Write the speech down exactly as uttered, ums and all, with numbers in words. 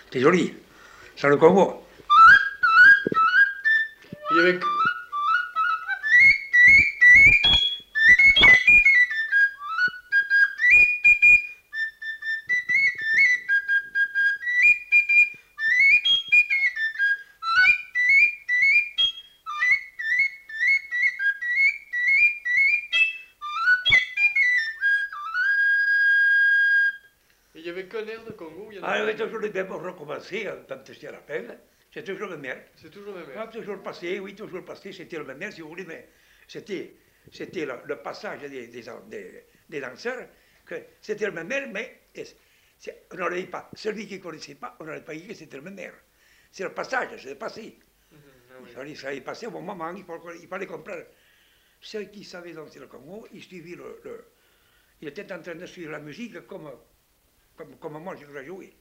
C'est joli. C'est le Congo. Il y avait... Il y avait que l'air de Congo ou il y en Ah, il y avait avait toujours les mêmes recommencer, quand je te rappelle. C'est toujours le même. C'est toujours le Ah, même. toujours passé, oui, toujours passé, c'était le même, si vous voulez, mais c'était, c'était le, le passage des, des, des, des danseurs, que c'était le même, mais c'est- on n'aurait pas, celui qui ne connaissait pas, on n'aurait pas dit que c'était le même. C'est le passage, c'est le passé. Mhm, ah oui. Il fallait, ça allait passer au bon moment, il fallait, il fallait comprendre. Ceux qui savaient danser le Congo, ils suivaient le, le, il était en train de suivre la musique comme, comme, comme moi je dois jouer.